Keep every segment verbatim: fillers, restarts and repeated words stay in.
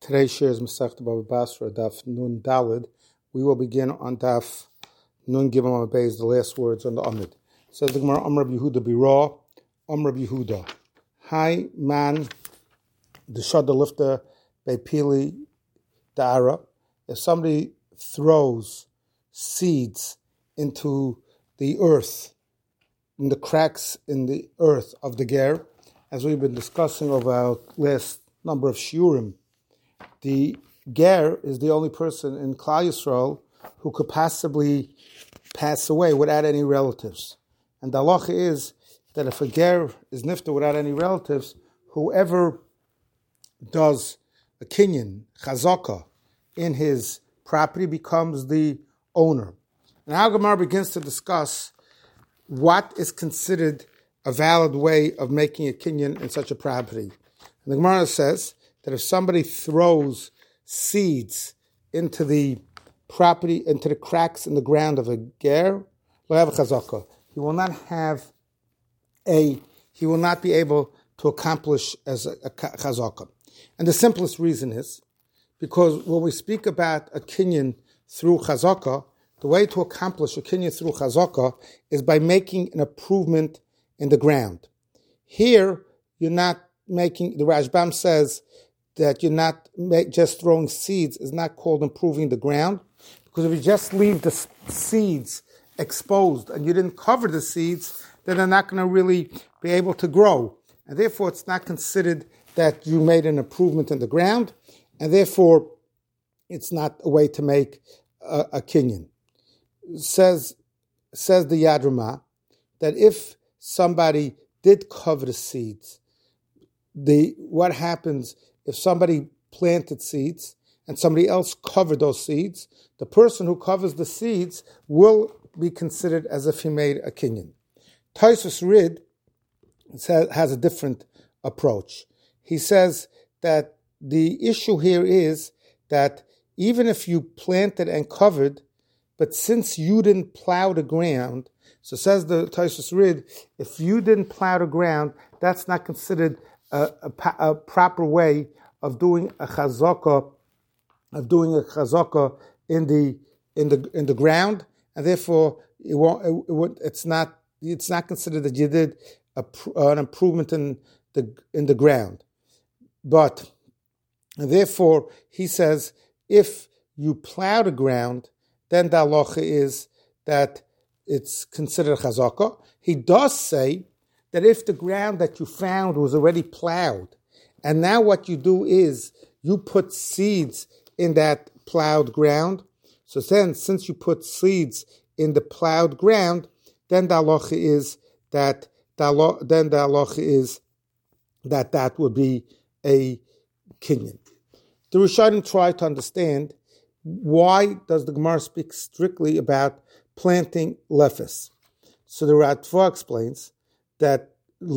Today's share is Masechta Bava Basra, Daf Nun Dalid. We will begin on Daf Nun Gimel Beis, the last words on the Amid. Says the Gemara, Amr Rabbi Yehuda Bira, Amr Rabbi Yehuda. Hi man, the Shad Lifta Beipili Dara. If somebody throws seeds into the earth, in the cracks in the earth of the ger, as we've been discussing over our last number of shiurim, the ger is the only person in Klal Yisrael who could possibly pass away without any relatives. And the halacha is that if a ger is nifta without any relatives, whoever does a kinyan, chazaka, in his property becomes the owner. And our Gemara begins to discuss what is considered a valid way of making a kinyan in such a property. And the Gemara says that if somebody throws seeds into the property, into the cracks in the ground of a ger, lo have a chazaka. He will not have a, he will not be able to accomplish as a, a chazaka. And the simplest reason is because when we speak about a kinyan through chazaka, the way to accomplish a kinyan through chazaka is by making an improvement in the ground. Here, you're not making, the Rashbam says that you're not make, just throwing seeds is not called improving the ground, because if you just leave the seeds exposed and you didn't cover the seeds, then they're not going to really be able to grow. And therefore, it's not considered that you made an improvement in the ground, and therefore, it's not a way to make a, a kinyan. Says, says the Yad Ramah that if somebody did cover the seeds, the what happens if somebody planted seeds and somebody else covered those seeds, the person who covers the seeds will be considered as if he made a kinyan. Tosfos Rid has a different approach. He says that the issue here is that even if you planted and covered, but since you didn't plow the ground, so says the Tosfos Rid, if you didn't plow the ground, that's not considered a, a, a proper way of doing a chazaka, of doing a chazaka in the in the in the ground, and therefore it won't, it won't, it's not it's not considered that you did a, an improvement in the in the ground. But and therefore he says if you plow the ground, then the halacha is that it's considered chazaka. He does say that if the ground that you found was already plowed, and now what you do is you put seeds in that plowed ground, so then since you put seeds in the plowed ground, then the halacha is that the, then the halacha is that that would be a kinyan. The Rishonim try to understand why does the Gemara speak strictly about planting lefes. So the Ratva explains that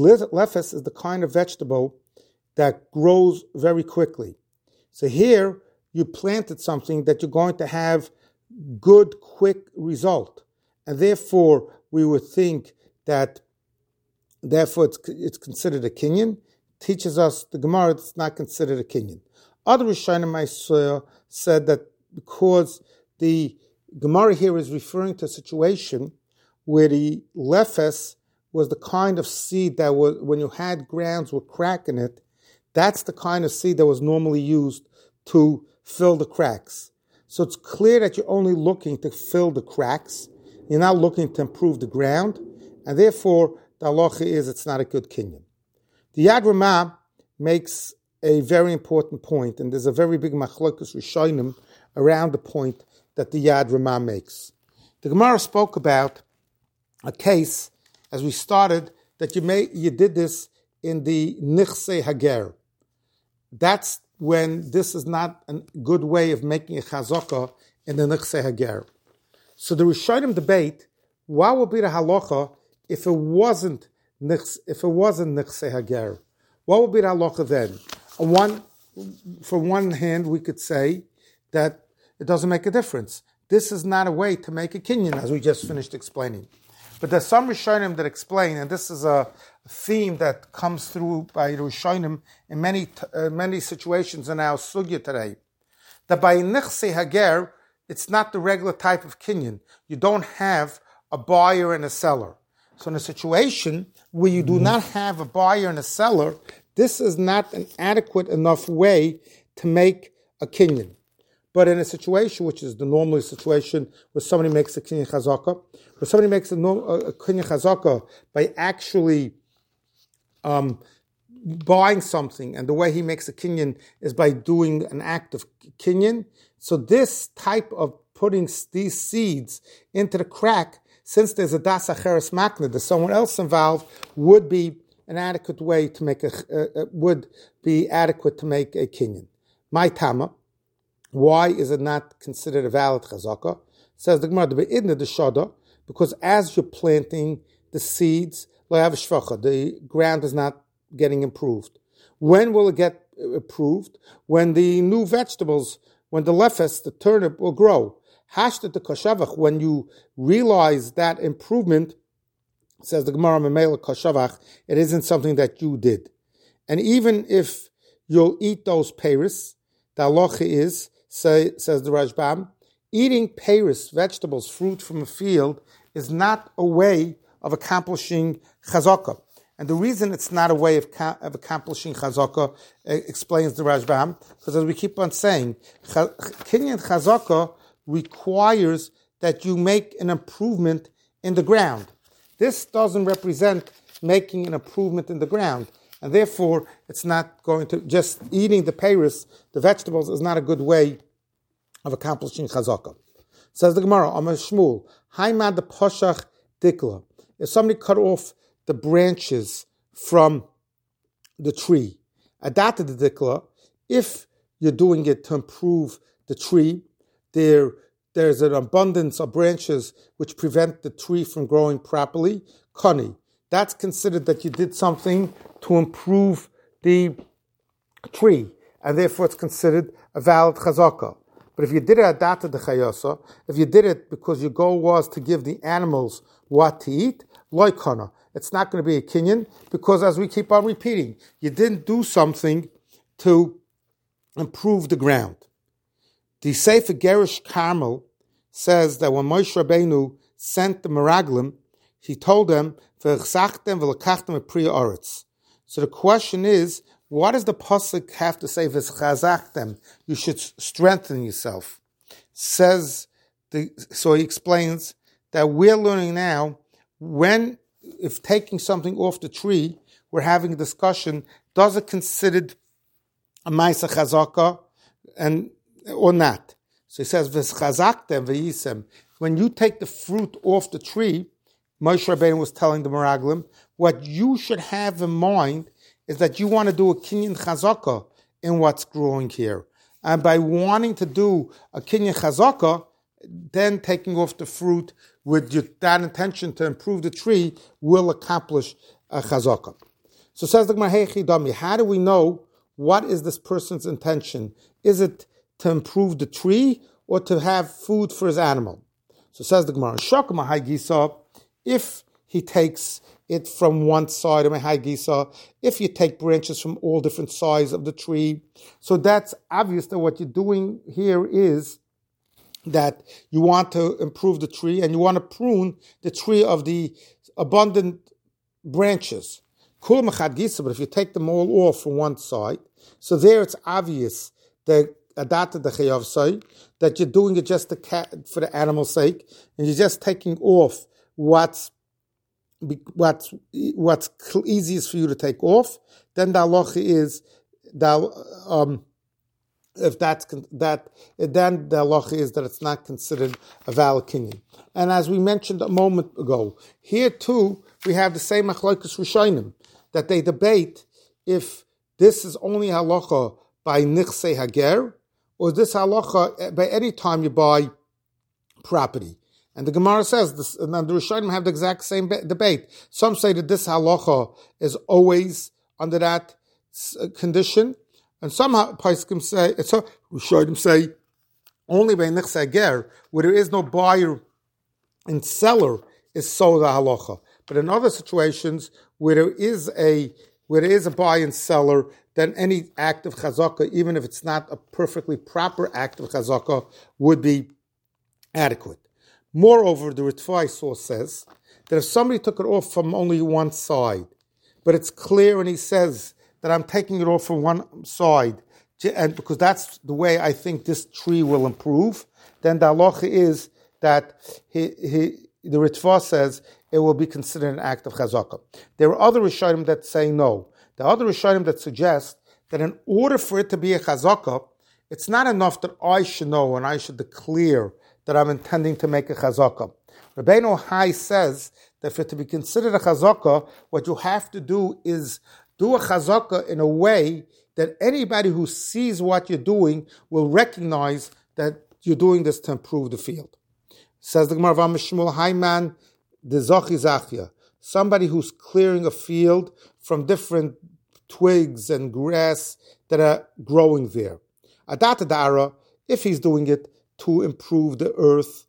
lefes is the kind of vegetable that grows very quickly. So here you planted something that you're going to have good, quick result. And therefore we would think that therefore it's, it's considered a kinyan. Teaches us the Gemara it's not considered a kinyan. Other Rishonim said that because the Gemara here is referring to a situation where the lefes was the kind of seed that was, when you had grounds with crack in it, that's the kind of seed that was normally used to fill the cracks. So it's clear that you're only looking to fill the cracks. You're not looking to improve the ground, and therefore the halacha is it's not a good kinyan. The Yad Ramah makes a very important point, and there's a very big machlokus rishonim around the point that the Yad Ramah makes. The Gemara spoke about a case, as we started, that you may you did this in the Nichse Hager. That's when this is not a good way of making a chazaka in the Nichse Hager. So the Rishonim debate, what would be the halacha if it wasn't if it wasn't Nichse Hager? What would be the halacha then? On one, for one hand, we could say that it doesn't make a difference. This is not a way to make a kinyan, as we just finished explaining. But there's some Rishonim that explain, and this is a theme that comes through by Rishonim in many uh, many situations in our sugya today, that by Nichse Hager, it's not the regular type of kinyan. You don't have a buyer and a seller. So in a situation where you do not have a buyer and a seller, this is not an adequate enough way to make a kinyan. But in a situation, which is the normal situation, where somebody makes a kinyan chazaka, where somebody makes a, a kinyan chazaka by actually um, buying something, and the way he makes a kinyan is by doing an act of kinyan. So this type of putting these seeds into the crack, since there's a das acheres makna, there's someone else involved, would be an adequate way to make a, uh, would be adequate to make a kinyan. My tama. Why is it not considered a valid chazaka? Says the Gemara, the shada, because as you're planting the seeds, the ground is not getting improved. When will it get improved? When the new vegetables, when the lefes, the turnip, will grow. Hashta the kashavach, when you realize that improvement, says the Gemara, memela kashavach, it isn't something that you did. And even if you'll eat those peiros, the halacha is, Say, says the Rashbam, eating peiros, vegetables, fruit from a field, is not a way of accomplishing chazaka. And the reason it's not a way of, of accomplishing chazaka, uh, explains the Rashbam, because as we keep on saying, kinyan chazaka requires that you make an improvement in the ground. This doesn't represent making an improvement in the ground. And therefore, it's not going to, just eating the peiros, the vegetables, is not a good way of accomplishing chazaka. Says the Gemara, Amar Shmuel, Haimad the Poshach Dikla. If somebody cut off the branches from the tree, Adata the Dikla, if you're doing it to improve the tree, there, there's an abundance of branches which prevent the tree from growing properly, Kani. That's considered that you did something to improve the tree, and therefore it's considered a valid chazaka. But if you did it adata de chayasa, if you did it because your goal was to give the animals what to eat, loikana, it's not going to be a kinyan, because as we keep on repeating, you didn't do something to improve the ground. The Sefer Gerish Carmel says that when Moshe Rabbeinu sent the Meraglim, he told them, so the question is, what does the pasuk have to say? V'chazachtem, you should strengthen yourself. Says the, so he explains that we're learning now, when, if taking something off the tree, we're having a discussion, does it considered a ma'aseh chazaka and or not? So he says, v'chazachtem v'yisem, when you take the fruit off the tree, Moshe Rabbeinu was telling the Meraglim, what you should have in mind is that you want to do a kinyan chazaka in what's growing here. And by wanting to do a kinyan chazaka, then taking off the fruit with your, that intention to improve the tree will accomplish a chazaka. So says the Gemara, hey chidami, how do we know what is this person's intention? Is it to improve the tree or to have food for his animal? So says the Gemara, shokma haygisa, if he takes it from one side of my haygisa, if you take branches from all different sides of the tree, so that's obvious that what you're doing here is that you want to improve the tree and you want to prune the tree of the abundant branches. Kul mechad gisa, but if you take them all off from one side, so there it's obvious that adata the chayav say that you're doing it just to, for the animal's sake, and you're just taking off what's what's what's easiest for you to take off. Then the halacha is that um, if that's that, then the halacha is that it's not considered a valid kinyan. And as we mentioned a moment ago, here too we have the same machlokes rishonim, that they debate if this is only halacha by nichse hager, or this halacha by any time you buy property. And the Gemara says, this, and the Rishonim have the exact same be- debate. Some say that this halacha is always under that uh, condition, and some Paiskim say, so Rishonim say, only by nichse hager, where there is no buyer and seller is so the halacha. But in other situations where there is a where there is a buy and seller, then any act of chazaka, even if it's not a perfectly proper act of chazaka, would be adequate. Moreover, the Ritva I saw says that if somebody took it off from only one side, but it's clear and he says that I'm taking it off from one side, and because that's the way I think this tree will improve, then the halacha is that he, he, the Ritva says it will be considered an act of chazaka. There are other Rishonim that say no. The other Rishonim that suggest that in order for it to be a chazaka, it's not enough that I should know and I should declare that I'm intending to make a chazaka. Rabbeinu Hai says that for it to be considered a chazaka, what you have to do is do a chazaka in a way that anybody who sees what you're doing will recognize that you're doing this to improve the field. Says the Gemara of Amishmul, Haiman, the Zochi Zachia, somebody who's clearing a field from different twigs and grass that are growing there. Adata Dara, if he's doing it to improve the earth,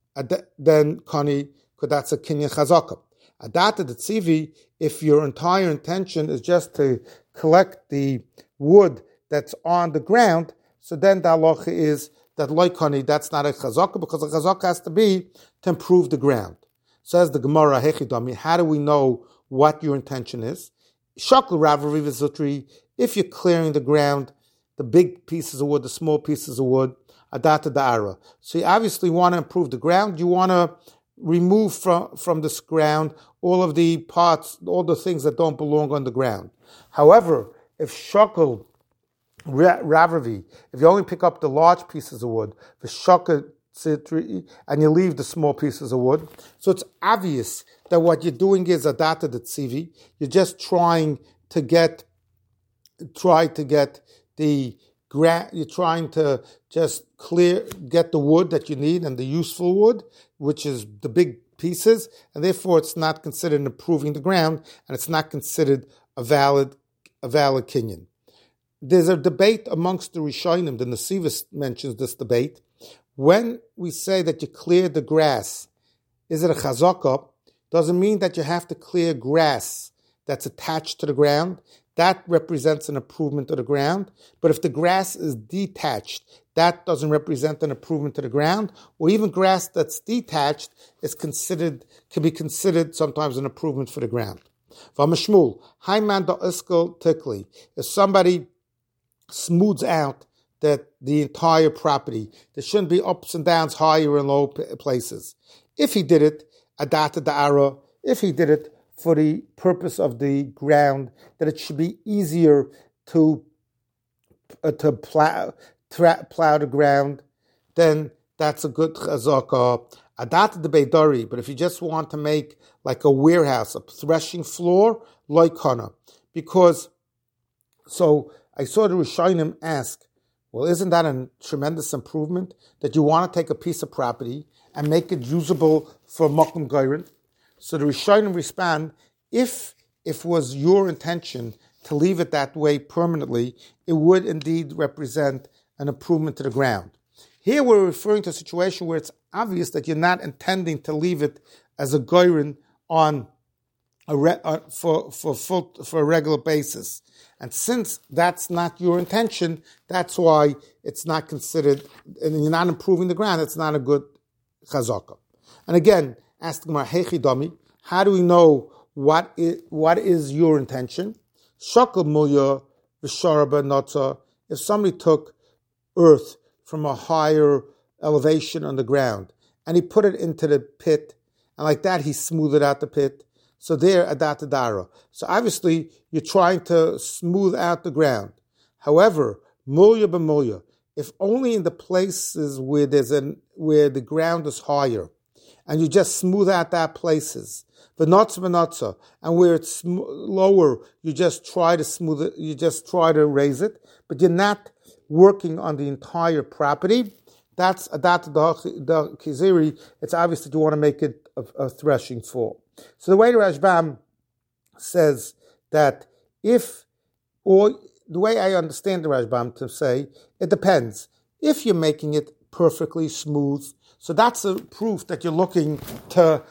then Kani, because that's a Kinyan Chazaka. Adata the Tzivi, if your entire intention is just to collect the wood that's on the ground, so then the halacha is that loikani, that's not a chazaka, because a chazaka has to be to improve the ground. Says the Gemara, Hechidami, how do we know what your intention is? Shakl Ravavi Vizutri, if you're clearing the ground, the big pieces of wood, the small pieces of wood, adata da'ara. So you obviously want to improve the ground, you want to remove from, from this ground all of the parts, all the things that don't belong on the ground. However, if shakl Ravavi, if you only pick up the large pieces of wood, the shakl and you leave the small pieces of wood, so it's obvious that what you're doing is adata de tzivi. You're just trying to get, try to get the gra- You're trying to just clear, get the wood that you need and the useful wood, which is the big pieces, and therefore it's not considered improving the ground, and it's not considered a valid, a valid kinyan. There's a debate amongst the Rishonim. The Nesivos mentions this debate. When we say that you clear the grass, is it a chazaka? Doesn't mean that you have to clear grass that's attached to the ground. That represents an improvement to the ground. But if the grass is detached, that doesn't represent an improvement to the ground. Or even grass that's detached is considered, can be considered sometimes an improvement for the ground. V'amashmul, haiman da'iskel tikli. If somebody smooths out that the entire property, there shouldn't be ups and downs, higher and low places. If he did it, adata da'ara, if he did it for the purpose of the ground, that it should be easier to uh, to plow, tra- plow the ground, then that's a good chazaka. Adata de beidari, but if you just want to make like a warehouse, a threshing floor, loikana, because, so I saw the Rishonim ask, well, isn't that a tremendous improvement that you want to take a piece of property and make it usable for Mokum Gairin? So the Rishonim respond, if if it was your intention to leave it that way permanently, it would indeed represent an improvement to the ground. Here we're referring to a situation where it's obvious that you're not intending to leave it as a Gairin on a re, uh, for for full, for a regular basis. And since that's not your intention, that's why it's not considered, and you're not improving the ground, it's not a good chazaka. And again, ask the Gemara, Hechidami, how do we know what is, what is your intention? Shakal mulya v'sharaba notza, if somebody took earth from a higher elevation on the ground, and he put it into the pit, and like that he smoothed out the pit, so there, adata dara. So obviously, you're trying to smooth out the ground. However, mulya b'mulya, if only in the places where there's an where the ground is higher, and you just smooth out that places, v'notza v'notza, and where it's sm- lower, you just try to smooth it, you just try to raise it, but you're not working on the entire property. That's adata da kiziri. It's obvious that you want to make it a, a threshing floor. So the way the Rashbam says that if, or the way I understand the Rashbam to say, it depends. If you're making it perfectly smooth, so that's a proof that you're looking to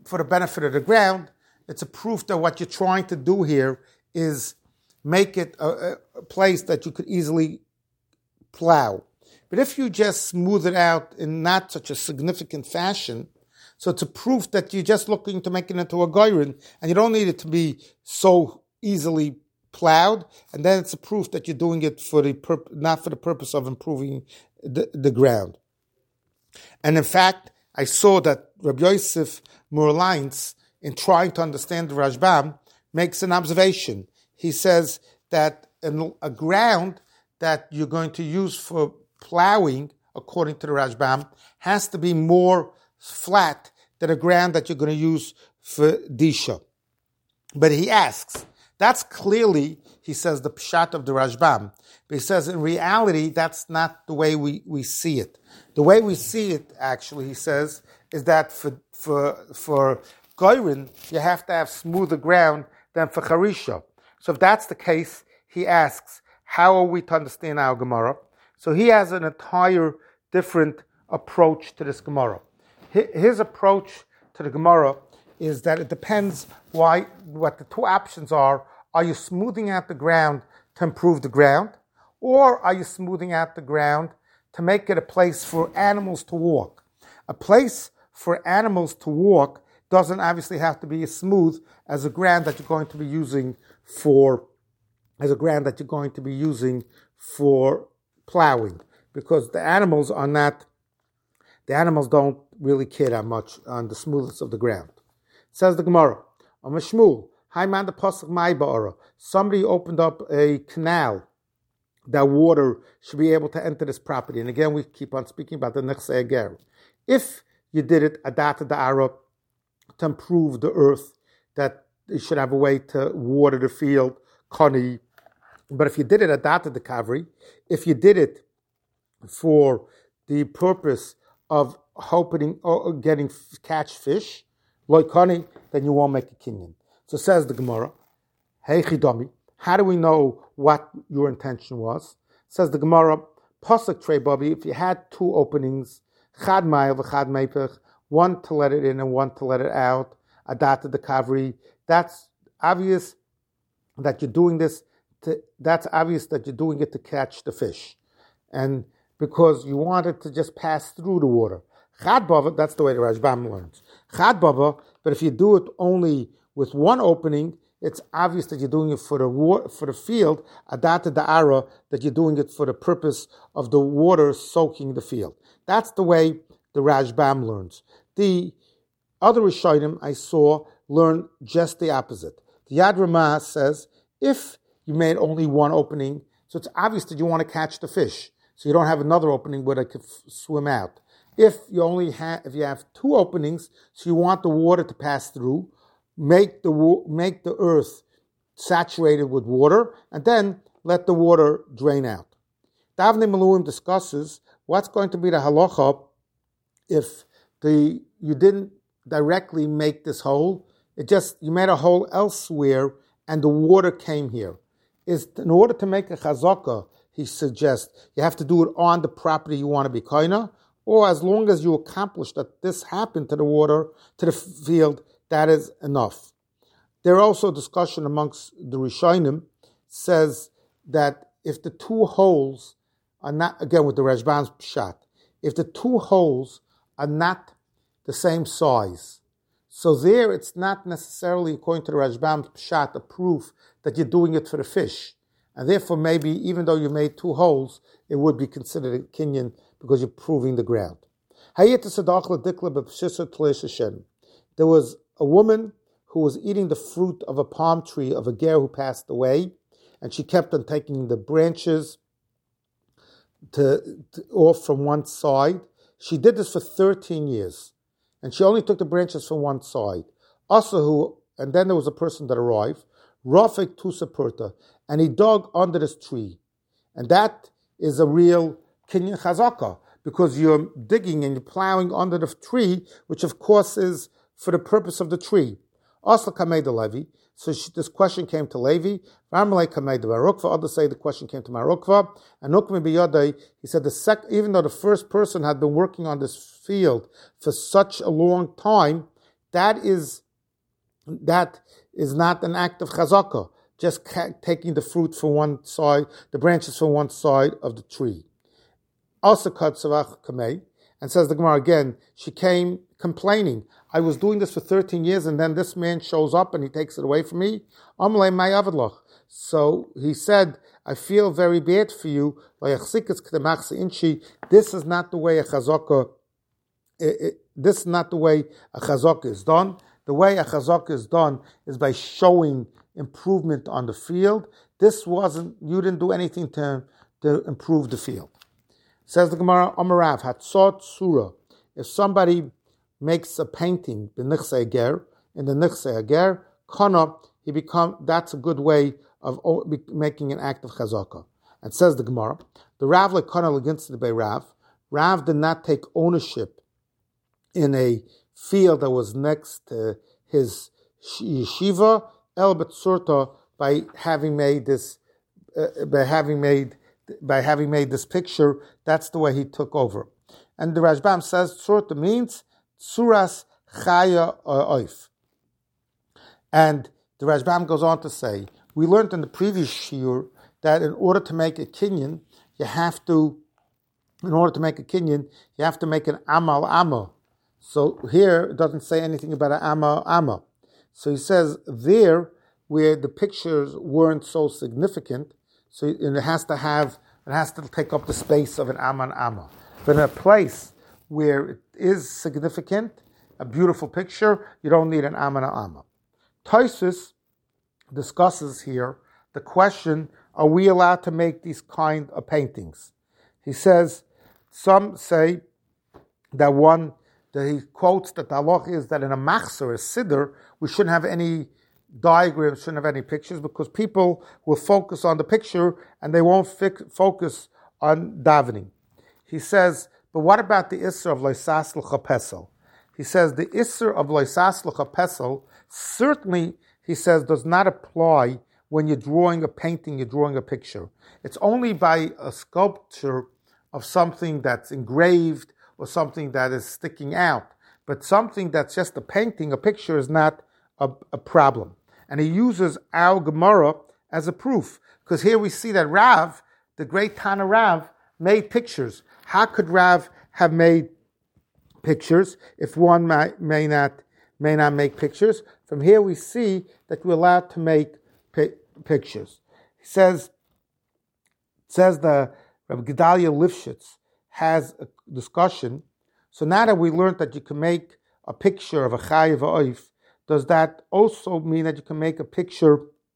for the benefit of the ground. It's a proof that what you're trying to do here is make it a, a place that you could easily plow. But if you just smooth it out in not such a significant fashion, so it's a proof that you're just looking to make it into a goyrin, and you don't need it to be so easily plowed, and then it's a proof that you're doing it for the purp- not for the purpose of improving the, the ground. And in fact, I saw that Rabbi Yosef Murlainz, in trying to understand the Rashbam, makes an observation. He says that in a ground that you're going to use for plowing, according to the Rashbam, has to be more flat than a ground that you're going to use for disha. But he asks, that's clearly, he says, the pshat of the Rashbam. But he says, in reality, that's not the way we, we see it. The way we see it, actually, he says, is that for for for goyrin, you have to have smoother ground than for charisha. So if that's the case, he asks, how are we to understand our Gemara? So he has an entire different approach to this Gemara. His approach to the Gemara is that it depends why what the two options are. Are you smoothing out the ground to improve the ground? Or are you smoothing out the ground to make it a place for animals to walk? A place for animals to walk doesn't obviously have to be as smooth as a ground that you're going to be using for as a ground that you're going to be using for plowing, because the animals are not, the animals don't really care that much on the smoothness of the ground. Says the Gemara, Shmuel, somebody opened up a canal that water should be able to enter this property. And again, we keep on speaking about the Nechsei Ger. If you did it adata da'ara to improve the earth, that you should have a way to water the field, kani. But if you did it adata the kavri, if you did it for the purpose of hoping or getting catch fish, like kani, then you won't make a kinyan. So says the Gemara, hey chidami, how do we know what your intention was? Says the Gemara, pasuk trei babi, if you had two openings, chad ma'il v'chad meipech, one to let it in and one to let it out, adata the kavri, that's obvious that you're doing this, to, that's obvious that you're doing it to catch the fish. And because you want it to just pass through the water. Chad bava, that's the way the Rashbam learns. Chad bava, but if you do it only with one opening, it's obvious that you're doing it for the water, for the field, adata da'ara, that you're doing it for the purpose of the water soaking the field. That's the way the Rashbam learns. The other Rishonim I saw learn just the opposite. The Yad Ramah says, if you made only one opening, so it's obvious that you want to catch the fish, so you don't have another opening where they could f- swim out. If you only have, if you have two openings, so you want the water to pass through, make the wa- make the earth saturated with water, and then let the water drain out. Davnei Maluim discusses what's going to be the halacha if the you didn't directly make this hole, it just you made a hole elsewhere and the water came here. Is in order to make a chazaka, he suggests you have to do it on the property you want to be kaina, or as long as you accomplish that this happened to the water, to the field, that is enough. There are also discussion amongst the Rishonim says that if the two holes are not, again with the Rashbam's pshat, if the two holes are not the same size, so there it's not necessarily, according to the Rashbam's pshat, a proof that you're doing it for the fish. And therefore maybe, even though you made two holes, it would be considered a kinyan because you're proving the ground. There was a woman who was eating the fruit of a palm tree of a ger who passed away, and she kept on taking the branches to, to off from one side. She did this for thirteen years, and she only took the branches from one side. Also, who, and then there was a person that arrived, Rafik Tusapurta, and he dug under this tree. And that is a real kinyan chazaka, because you're digging and you're plowing under the tree, which of course is for the purpose of the tree. Also kamei de Levi. So she, this question came to Levi. Ramalei kamei de Marukva. Others say the question came to Marukva. And Nukmi biyodei, he said the sec, even though the first person had been working on this field for such a long time, that is that is not an act of chazakah, just ca- taking the fruit from one side, the branches from one side of the tree. Also, katzavach kamei, and says the Gemara again, she came complaining, I was doing this for thirteen years, and then this man shows up and he takes it away from me. Amlei may avadloch. So he said, I feel very bad for you. This is not the way a chazakah. This is not the way a chazakah is done. The way a chazakah is done is by showing improvement on the field. This wasn't. You didn't do anything to to improve the field. Says the Gemara, Amarav Hatzot Surah. If somebody makes a painting, the Nichse Ager, in the Nichse Ager, Kana, he become. That's a good way of making an act of chazakah. And says the Gemara, the Rav lekana against the Bei Rav. Rav did not take ownership in a field that was next to his yeshiva, el betsurta, by having made this, uh, by having made, by having made this picture. That's the way he took over. And the Rashbam says tsurta means tsuras chaya oif. And the Rashbam goes on to say, we learned in the previous shiur that in order to make a kinyan, you have to, in order to make a kinyan, you have to make an amal amma. So here it doesn't say anything about an amma amma. So he says there where the pictures weren't so significant, so it has to have, it has to take up the space of an amma and amma. But in a place where it is significant, a beautiful picture, you don't need an amma and amma. Tosfos discusses here the question, are we allowed to make these kind of paintings? He says, some say that one, that he quotes that the halach is that in a machzor, a siddur, we shouldn't have any diagrams, shouldn't have any pictures, because people will focus on the picture and they won't fi- focus on davening. He says, but what about the isser of loisas l'chapesel? He says the isser of loisas l'chapesel certainly, he says, does not apply when you're drawing a painting, you're drawing a picture. It's only by a sculpture of something that's engraved or something that is sticking out. But something that's just a painting, a picture, is not a, a problem. And he uses our Gemara as a proof. Because here we see that Rav, the great Tana Rav, made pictures. How could Rav have made pictures if one may, may not may not make pictures? From here we see that we're allowed to make pi- pictures. He says, says the Rabbi Gedalia Lifshitz has a discussion. So now that we learned that you can make a picture of a Chayav Oif, does that also mean that you can make a picture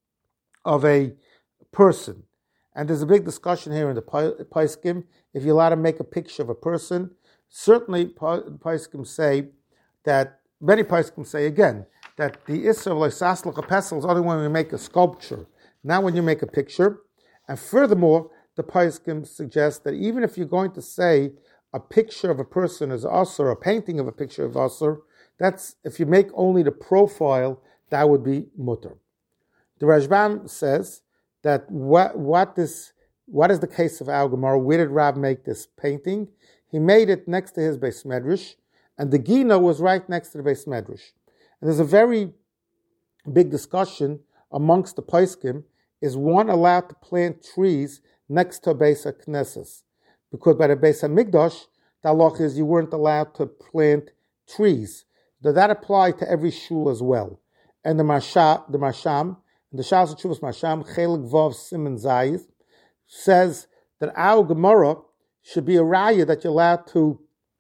of a person? And there's a big discussion here in the Paiskim. If you're allowed to make a picture of a person, certainly Paiskim say that, many Paiskim say again, that the Isser of Loisas l'chapesel is only when we make a sculpture, not when you make a picture. And furthermore, the Paiskim suggest that even if you're going to say a picture of a person is asur, a painting of a picture of asur, that's, if you make only the profile, that would be mutter. The Rashbam says that what what this what is the case of our Gemara? Where did Rav make this painting? He made it next to his Beis Medrash, and the Gina was right next to the Beis Medrash. And there's a very big discussion amongst the Paiskim, is one allowed to plant trees next to a Beis HaKnesses? Because by the Beis HaMikdash, the halach is you weren't allowed to plant trees. Does that apply to every shul as well? And the Marsha, the Marsham, the Shas Tshuvos Marsham, Chelik Vav Siman Zayis, says that our Gemara should be a raya that you're allowed to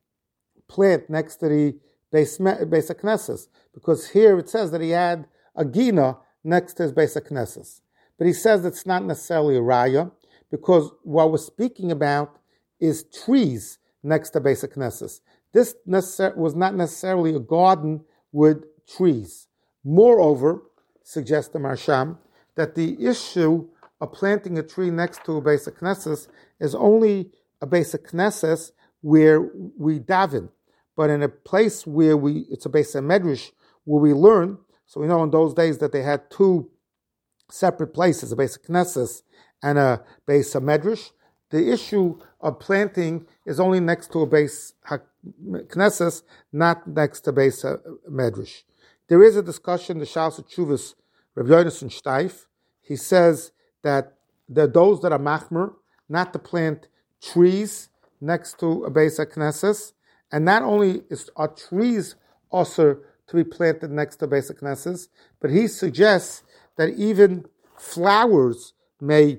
plant next to the Beis HaKnesses, because here it says that he had a gina next to his Beis HaKnesses. But he says it's not necessarily a raya, because what we're speaking about is trees next to Beis HaKnesses. This necessar- was not necessarily a garden with trees. Moreover, suggests the Marsham, that the issue of planting a tree next to a Beis HaKnesses is only a Beis HaKnesses where we daven. But in a place where we, it's a Beis HaMedrash, where we learn, so we know in those days that they had two separate places, a Beis HaKnesses and a Beis HaMedrash. The issue of planting is only next to a Beis, Knesses, not next to Beis Medrash. There is a discussion, the Shas Tshuvas, Rav Yonason Steif, he says that there are those that are machmer, not to plant trees next to a Beis Knesses, and not only is, are trees also to be planted next to Beis Knesses, but he suggests that even flowers may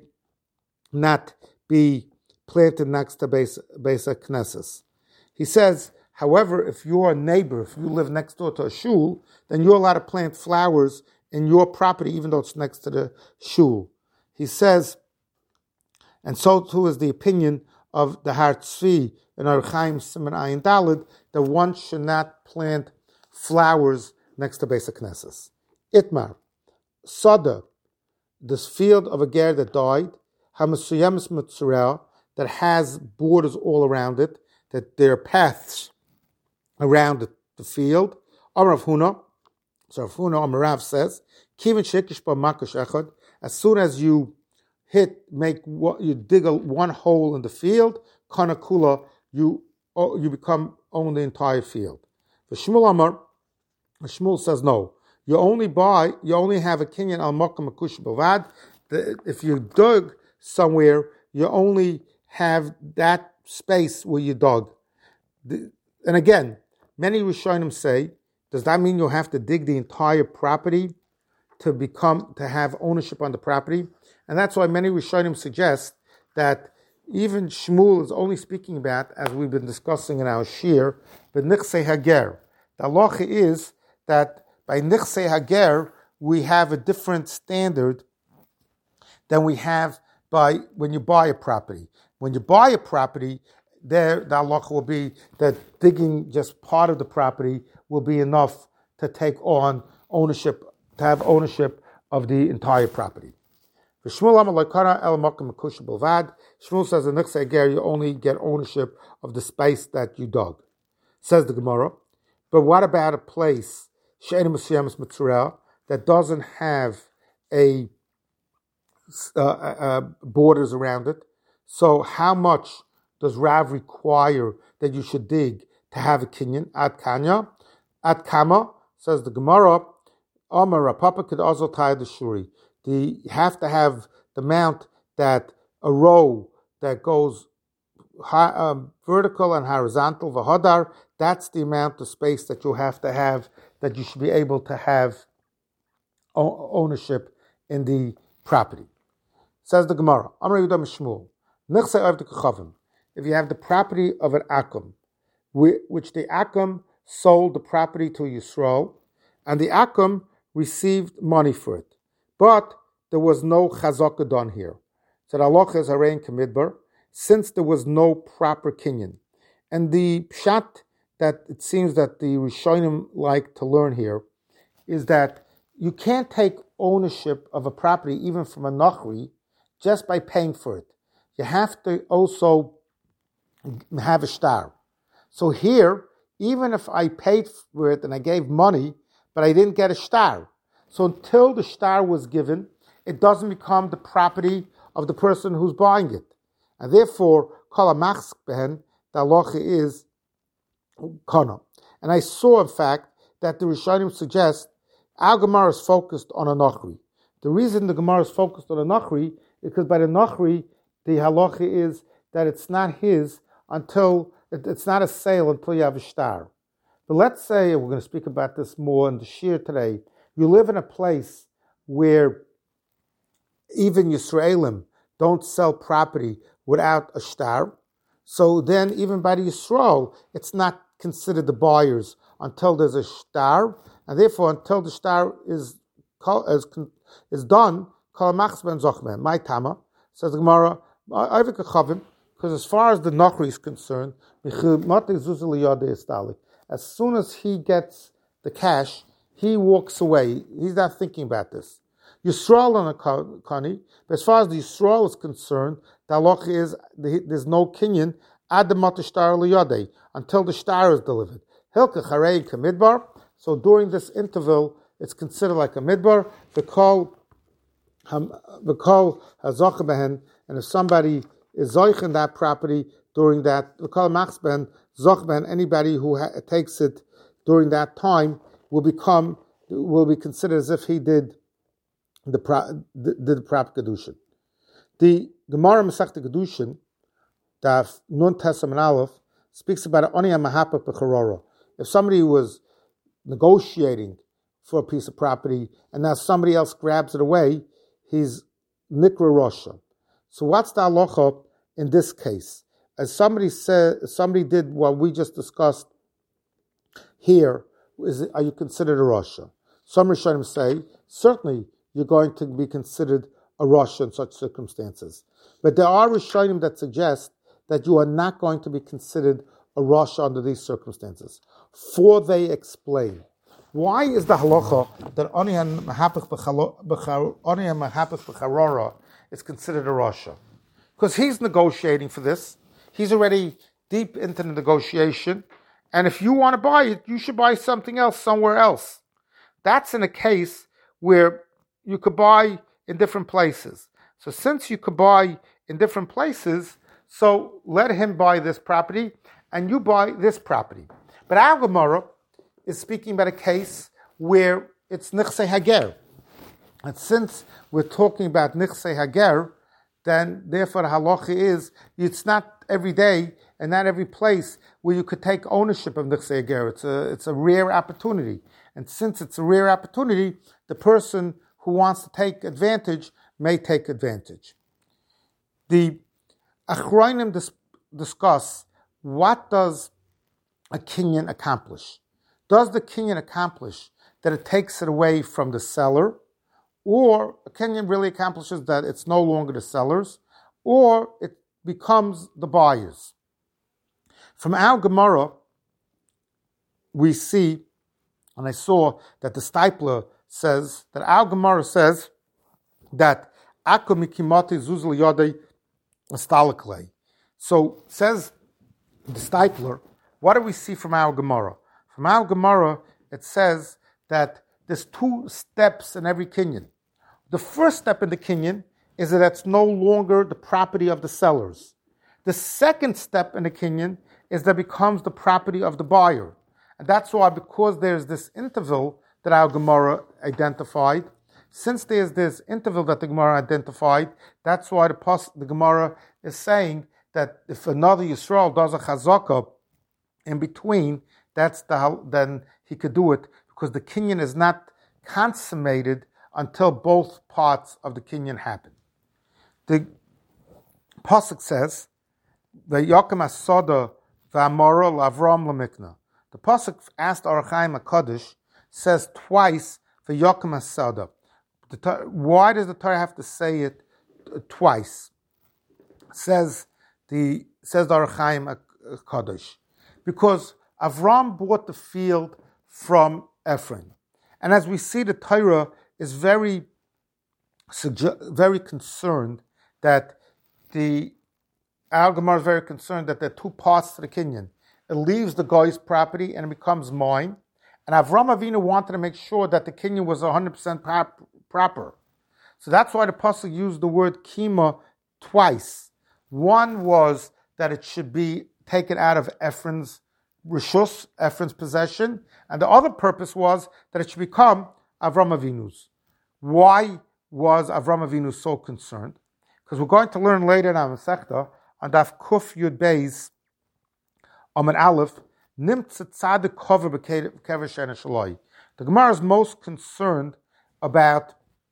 not be planted next to Beis Knesses. He says, however, if you're a neighbor, if you live next door to a shul, then you're allowed to plant flowers in your property, even though it's next to the shul. He says, and so too is the opinion of the Har Tzvi in Orach Chaim Siman Ayin Daled, that one should not plant flowers next to Beis Knesses. Itmar, Soda, this field of a ger that died, Hamasuyamis Mitzurah, that has borders all around it, that there are paths around the, the field. Amar Rav Huna, so Rav Huna Amar Rav says, Kivin shekish ba makosh echad, as soon as you hit, make you dig a, one hole in the field, kanakula, you you become own the entire field. For Shmuel Amar, Shmuel says no. You only buy, you only have a kinyan al makam akush bavad. If you dug somewhere, you only have that space where you dug. And again, many Rishonim say, does that mean you have to dig the entire property to become to have ownership on the property? And that's why many Rishonim suggest that even Shmuel is only speaking about, as we've been discussing in our shir, the Nichsei Hager. The halacha is that by Nichsei Hager, we have a different standard than we have by when you buy a property. When you buy a property, there the halacha will be that digging just part of the property will be enough to take on ownership, to have ownership of the entire property. Shmuel says in Nichsei Hager you only get ownership of the space that you dug. Says the Gemara, but what about a place that doesn't have a uh, uh, borders around it? So how much does Rav require that you should dig to have a kinyan? Ad kanya, ad kama, says the Gemara, Amar Rapapa could also tie the shuri. The, you have to have the amount that a row that goes high, um, vertical and horizontal, v'hodar, that's the amount of space that you have to have, that you should be able to have ownership in the property. Says the Gemara, Amar Yehuda Mishmuel, if you have the property of an Akum, which the Akum sold the property to Yisrael, and the Akum received money for it, but there was no chazaka done here. So the halacha is harein kamidbar, since there was no proper kinyan. And the pshat that it seems that the Rishonim like to learn here is that you can't take ownership of a property, even from a nachri, just by paying for it. You have to also have a shtar. So here, even if I paid for it and I gave money, but I didn't get a shtar, so until the shtar was given, it doesn't become the property of the person who's buying it. And therefore, kol hamachzik behen, the halacha is kana. And I saw, in fact, that the Rishonim suggest our Gemara is focused on a nachri. The reason the Gemara is focused on a nachri is because by the nachri, the halacha is that it's not his until, it's not a sale until you have a shtar. But let's say, we're going to speak about this more in the shir today, you live in a place where even Yisraelim don't sell property without a shtar. So then even by the Yisrael, it's not considered the buyers until there's a shtar. And therefore, until the shtar is is, is done, my tama, says the Gemara, because as far as the Nachri is concerned, as soon as he gets the cash, he walks away. He's not thinking about this. Yisrael on a kani, but as far as the Yisrael is concerned, the halacha is there's no kinyan ad the shtar liyadei until the shtar is delivered. Hilka charei kamidbar. So during this interval, it's considered like a midbar. The call, the call hazach behen, and if somebody is zoich in that property during that, anybody who ha- takes it during that time will become, will be considered as if he did the, did the proper Kedushin. The Gemara Masechta Kedushin, Daf Nun Tesam and Aleph, speaks about Oniya Mahapa Pecharora. If somebody was negotiating for a piece of property and now somebody else grabs it away, he's Nikra Rosha. So what's the halacha in this case? As somebody said, somebody did what we just discussed here, is it, are you considered a Rosha? Some Rishonim say, certainly you're going to be considered a Rosha in such circumstances. But there are Rishonim that suggest that you are not going to be considered a Rosha under these circumstances. For they explain. Why is the halacha that Oniya Mahapach B'Charora is considered a Rosha? Because he's negotiating for this. He's already deep into the negotiation. And if you want to buy it, you should buy something else somewhere else. That's in a case where you could buy in different places. So since you could buy in different places, so let him buy this property and you buy this property. But our Gemara is speaking about a case where it's Nichsei Hager. And since we're talking about Nichsei Hager, then therefore the halacha is, it's not every day and not every place where you could take ownership of Nichsei Hager. It's a, it's a rare opportunity. And since it's a rare opportunity, the person who wants to take advantage may take advantage. The Achronim dis- discuss, what does a kinyan accomplish? Does the kinyan accomplish that it takes it away from the seller, or a kinyan really accomplishes that it's no longer the seller's, or it becomes the buyer's? From our Gemara, we see, and I saw that the Stipler says, that our Gemara says that Akum mikimati zuzl yodei astalaklei. So says the Stipler, what do we see from our Gemara? From our Gemara, it says that there's two steps in every kinyan. The first step in the kinyan is that it's no longer the property of the sellers. The second step in the kinyan is that it becomes the property of the buyer. And that's why, because there's this interval that our Gemara identified, since there's this interval that the Gemara identified, that's why the, pos- the Gemara is saying that if another Yisrael does a chazakah in between, that's the then he could do it, because the kinyan is not consummated until both parts of the kinyan happen. The pasuk says, "Vayakam asoda v'amora l'Avram l'mikna." The pasuk asked Orach Chaim HaKadosh says twice "Vayakam asoda." Why does the Torah have to say it twice? Says the says the Orach Chaim HaKadosh, because Avram bought the field from Ephraim. And as we see, the Torah is very, very concerned that the, our Gemara is very concerned that there are two parts to the kinyan. It leaves the guy's property and it becomes mine. And Avram Avinu wanted to make sure that the kinyan was one hundred percent proper. So that's why the Pasuk used the word kima twice. One was that it should be taken out of Ephraim's Rishus, Ephraim's possession, and the other purpose was that it should become Avram Avinu's. Why was Avram Avinu so concerned? Because we're going to learn later in our Masechta, on Daf Kuf Yud Beis, Amud Aleph, Nimtz Tzadik Kover B'Kever She'en Shaloi. The Gemara is most concerned about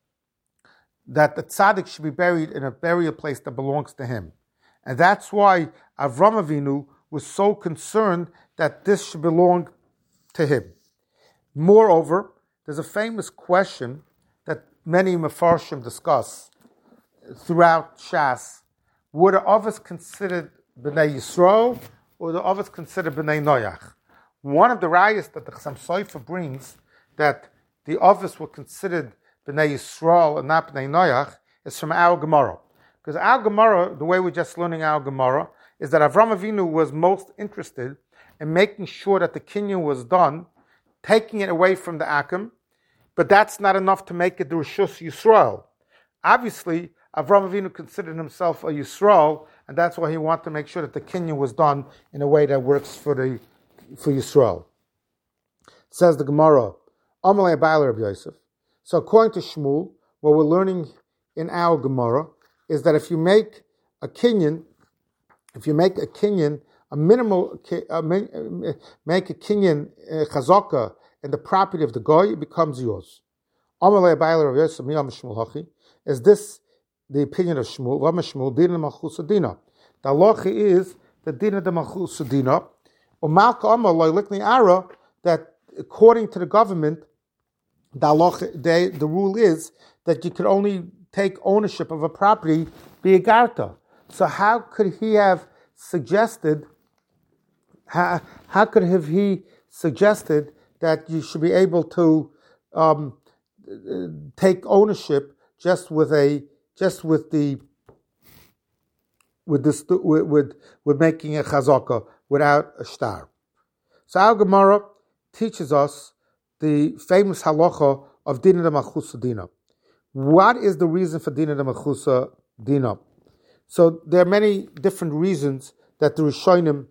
that the tzaddik should be buried in a burial place that belongs to him. And that's why Avram Avinu was so concerned that this should belong to him. Moreover, there's a famous question that many Mefarshim discuss throughout Shas. Were the others considered B'nai Yisrael, or the others considered B'nai Noach? One of the rayas that the Chassam Sofer brings, that the others were considered B'nai Yisrael and not B'nai Noach, is from our Gemara. Because our Gemara, the way we're just learning our Gemara, is that Avram Avinu was most interested in making sure that the kinyan was done, taking it away from the Akim, but that's not enough to make it the Rishus Yisrael. Obviously, Avram Avinu considered himself a Yisrael and that's why he wanted to make sure that the kinyan was done in a way that works for the for Yisrael. Says the Gemara, Amalei Ba'al Rabbi Yosef. So according to Shmuel, what we're learning in our Gemara is that if you make a kinyan, if you make a kinyan, a minimal, uh, make a kinyan uh, chazaka in the property of the goy, it becomes yours. Amalei Ba'al Rabbi Yosef miyam Shmuel hachi. Is this the opinion of Shmuel? V'am Shmuel dina malchus dina. The halacha is the dina de malchus dina. Umalka amar loy likni ara, that according to the government, the halacha, they, the rule is that you could only take ownership of a property be a garta. So how could he have suggested? How, how could have he suggested that you should be able to um, take ownership just with a just with the with this with with, with making a chazaka without a star? So our Gemara teaches us the famous halacha of dina de malchusa dina. What is the reason for dina de malchusa dina? So there are many different reasons that the Rishonim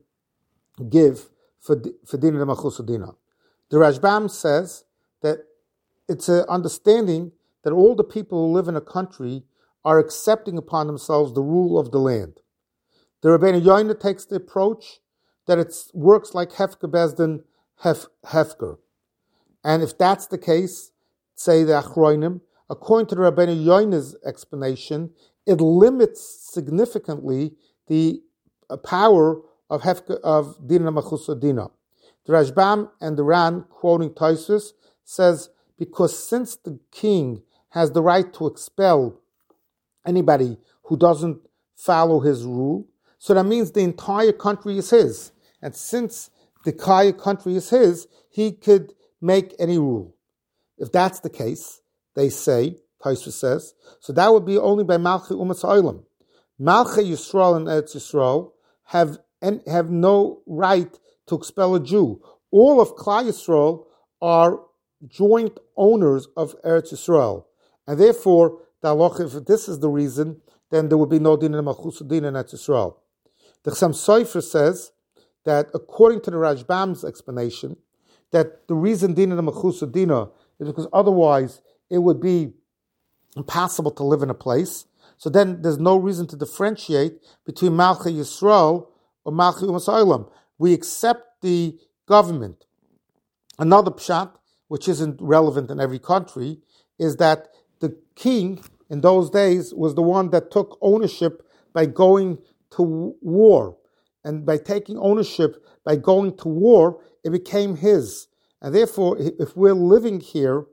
give for for dina de malchusa dina. The Rashbam says that it's an understanding that all the people who live in a country are accepting upon themselves the rule of the land. The Rabbeinu Yoina takes the approach that it works like Hefker Bezdin hef, Hefker. And if that's the case, say the Achroinim, according to the Rabbeinu Yoina's explanation, it limits significantly the uh, power of Hefker, of Dina Machusa Dina. The Rashbam and the Ran, quoting Tosfos, says, because since the king has the right to expel anybody who doesn't follow his rule, so that means the entire country is his. And since the entire country is his, he could make any rule. If that's the case, they say, Tosfos says, so that would be only by Malchei Umas Olam. Malchei Yisrael and Eretz Yisrael have, and have no right to expel a Jew. All of Klal Yisrael are joint owners of Eretz Yisrael. And therefore, the halacha, if this is the reason, then there would be no din in Malchus din in Eretz Yisrael. The Chassam Sofer says that according to the Rashbam's explanation, that the reason din in Malchus din is because otherwise it would be impossible to live in a place. So then there's no reason to differentiate between Malchei Yisrael or Malchei Umas Olam. We accept the government. Another pshat, which isn't relevant in every country, is that the king in those days was the one that took ownership by going to war. And by taking ownership by going to war, it became his. And therefore, if we're living here,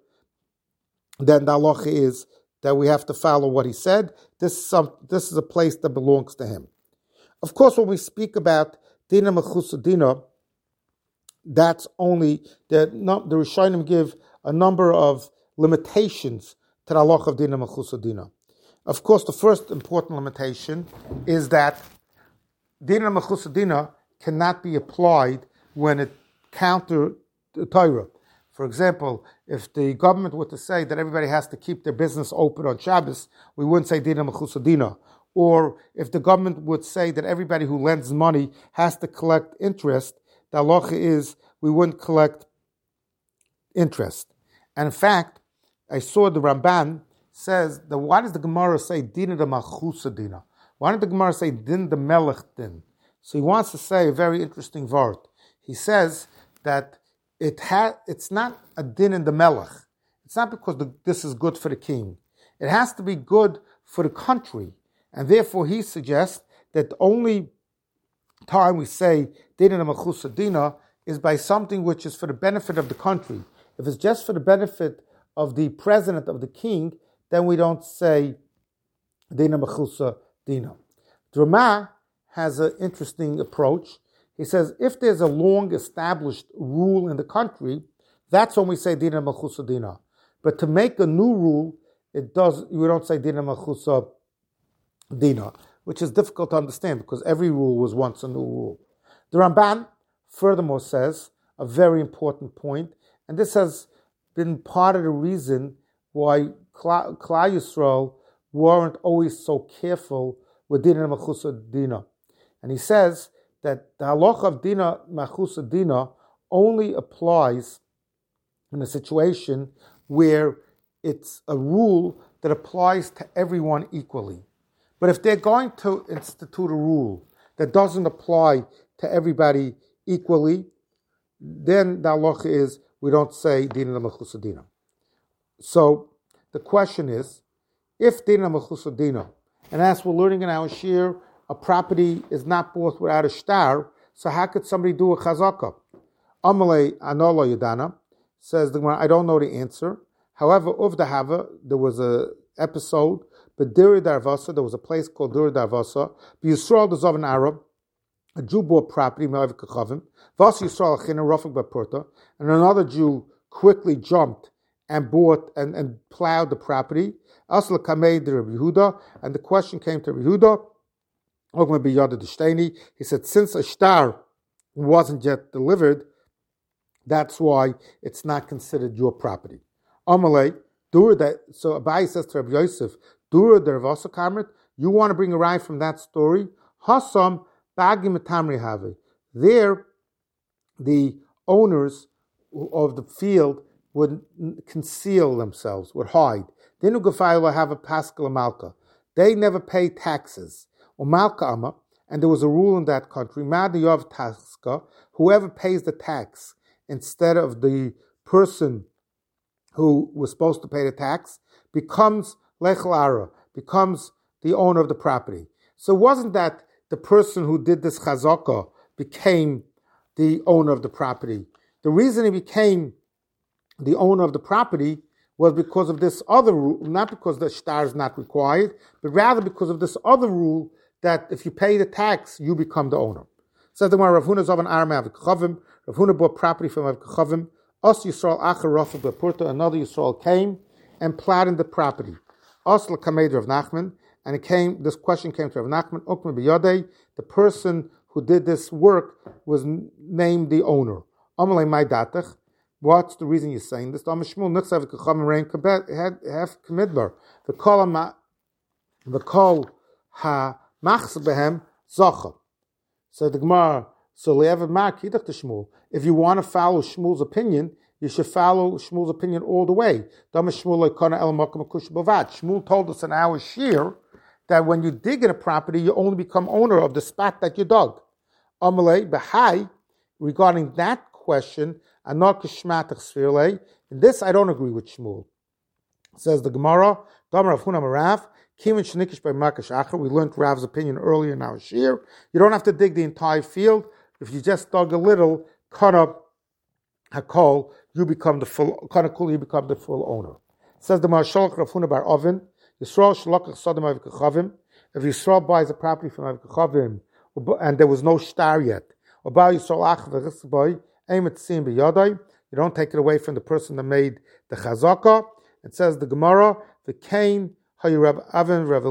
then the halacha is that we have to follow what he said. This is, some, this is a place that belongs to him. Of course, when we speak about Dina Mechusa Dina, that's only, the, the Rishonim give a number of limitations to the halacha of Dina Mechusa Dina. Of course, the first important limitation is that Dina Mechusa Dina cannot be applied when it counter the Torah. For example, if the government were to say that everybody has to keep their business open on Shabbos, we wouldn't say Dina Mechusa Dina. Or if the government would say that everybody who lends money has to collect interest, the halacha is we wouldn't collect interest. And in fact, I saw the Ramban says that why does the Gemara say Dina de Malchusa Dina? Why did the Gemara say Din de Melech Din? So he wants to say a very interesting word. He says that it ha- it's not a din in the Melech. It's not because the, this is good for the king. It has to be good for the country. And therefore he suggests that the only time we say Dina de Malchusa Dina is by something which is for the benefit of the country. If it's just for the benefit of the president, of the king, then we don't say Dina Mechusa Dina. Drama has an interesting approach. He says if there's a long established rule in the country, that's when we say Dina Mechusa Dina. But to make a new rule, it does. We don't say Dina Mechusa Dina, which is difficult to understand because every rule was once a new rule. The Ramban furthermore says a very important point, and this has been part of the reason why Klal Yisrael weren't always so careful with Dina Machusa Dina. And he says that the halacha of Dina Machusa Dina only applies in a situation where it's a rule that applies to everyone equally. But if they're going to institute a rule that doesn't apply to everybody equally, then the halacha is we don't say Dina Machusa Dina. So the question is, if Dina Machusa Dina, and as we're learning in our shir, a property is not bought without a shtar, so how could somebody do a chazaka? Amalei Anola Yadana, says the Gemara, I don't know the answer. However, of the Hava, there was a episode, but Diri Darvasa, there was a place called Diri Darvasa, Yisrael the Zovan Arab, a Jew bought property, Me'av Kachavim, Vas Yisrael Achina Rafik Bapurta, and another Jew quickly jumped and bought and, and plowed the property. Asla Kamei de Rabbi Yehuda, and the question came to Rabbi Yehuda. He said, since a shtar wasn't yet delivered, that's why it's not considered your property. Amalei, Dura that so Abai says to Rabbi Yosef, Dura dervasa kamrit, you want to bring a ride from that story? Hasam bagim tamri have. There, the owners of the field would conceal themselves, would hide. Then Ugafayla have a Pascal Malka. They never pay taxes. Or Malka Amma, and there was a rule in that country, Madiyov Taska, whoever pays the tax instead of the person who was supposed to pay the tax, becomes Lechel Ara, becomes the owner of the property. So it wasn't that the person who did this chazaka became the owner of the property. The reason he became the owner of the property was because of this other rule, not because the shtar is not required, but rather because of this other rule that if you pay the tax, you become the owner. Says the Gemara, Rav Huna Zavan Arme Av Kachavim, Rav Huna bought property from Av Kachavim, Os Yisrael Acher Rafik Bapurta, another Yisrael came and plowed in the property. Os L'Kamed Rav Nachman, and it came, this question came to Rav Nachman, Ukme B'Yodei, the person who did this work was named the owner. Amalei Mai Datach, what's the reason you're saying this? Am Shmuel Nichsav Kachavim Rein Have Kamidbar, the Kol the Kol Ha Machs Behem Zacha. So the Gemara, so Le'ev Mark Yidach to Shmuel. If you want to follow Shmuel's opinion, you should follow Shmuel's opinion all the way. Shmuel told us in our shir that when you dig in a property, you only become owner of the spot that you dug. Amalei Bahai, regarding that question, in this I don't agree with Shmuel. Says the Gemara, we learned Rav's opinion earlier in our shir. You don't have to dig the entire field. If you just dug a little, cut up hakol, you become the full kanakul, you become the full owner. Says the Marshal Rav Huna bar Oven, Yisrael shalakach sadam av kachavim. If Yisrael buys a property from av kachavim and there was no shtar yet, or by Yisrael ach v'risboy emet sim b'yadai, you don't take it away from the person that made the chazaka. It says the Gemara, the Cain. They all agreed with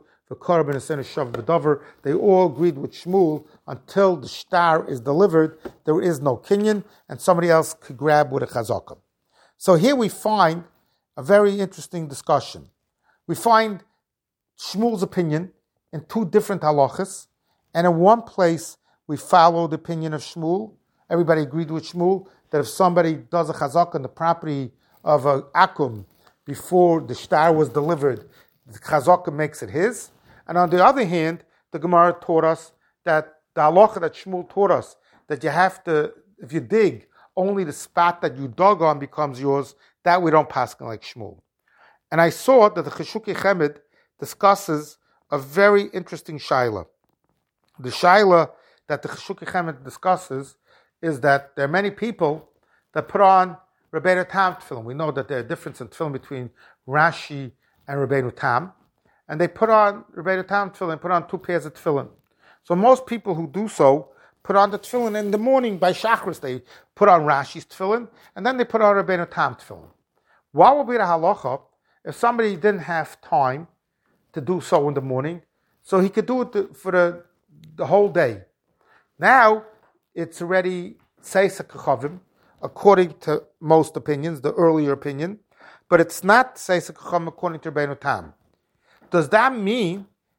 Shmuel until the shtar is delivered, there is no kinyan, and somebody else could grab with a chazaka. So here we find a very interesting discussion. We find Shmuel's opinion in two different halachas, and in one place we follow the opinion of Shmuel. Everybody agreed with Shmuel that if somebody does a chazaka on the property of a akum before the shtar was delivered, the chazaka makes it his. And on the other hand, the Gemara taught us that the halacha that Shmuel taught us, that you have to, if you dig, only the spot that you dug on becomes yours. That we don't pass like Shmuel. And I saw that the Cheshukei Chemed discusses a very interesting shaila. The shaila that the Cheshukei Chemed discusses is that there are many people that put on Rabbeinu Tam tefillin. We know that there are differences in tefillin between Rashi and Rabbeinu Tam, and they put on Rabbeinu Tam tefillin, put on two pairs of tefillin. So most people who do so put on the tefillin in the morning by Shachris. They put on Rashi's tefillin, and then they put on Rabbeinu Tam tefillin. What would be the halacha if somebody didn't have time to do so in the morning, so he could do it for the, the whole day? Now it's already Seisa Kachavim, according to most opinions, the earlier opinion, but it's not Seisa Kachavim according to Rabbeinu Tam. Does that mean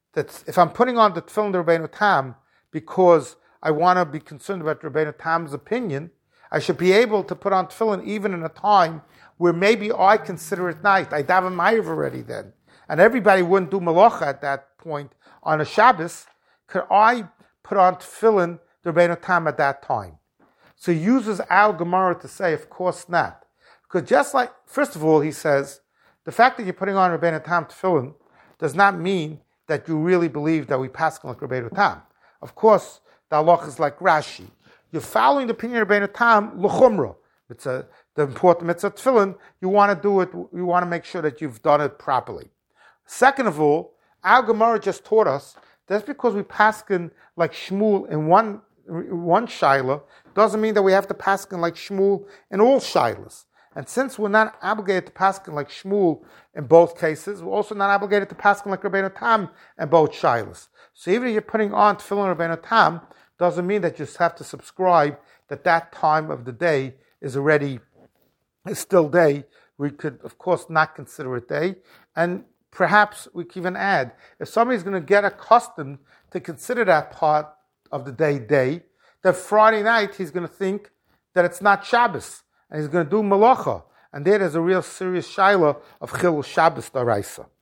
that if I'm putting on the tefillin the Rabbeinu Tam because I want to be concerned about Rabbeinu Tam's opinion, I should be able to put on tefillin even in a time where maybe I consider it night. I daven ma'ariv already then. And everybody wouldn't do malacha at that point on a Shabbos. Could I put on tefillin the Rabbeinu Tam at that time? So he uses Al Gemara to say, of course not. Because just like, first of all, he says, the fact that you're putting on Rabbeinu Tam tefillin does not mean that you really believe that we pass like Rabbeinu Tam. Of course, the halach is like Rashi. You're following the opinion of Rabbeinu Tam, l'chumra. It's a, the important mitzvah tefillin, you want to do it, you want to make sure that you've done it properly. Second of all, Al Gemara just taught us that's because we paskin like Shmuel in one one shaila doesn't mean that we have to paskin like Shmuel in all shailas. And since we're not obligated to paskin like Shmuel in both cases, we're also not obligated to paskin like Rabbeinu Tam in both shailas. So even if you're putting on tefillin Rabbeinu Tam, doesn't mean that you just have to subscribe that that time of the day is already is still day. We could, of course, not consider it day. And perhaps we can even add, if somebody's going to get accustomed to consider that part of the day day, that Friday night he's going to think that it's not Shabbos, and he's going to do malacha. And there there's a real serious shaila of chilul Shabbos daraisa.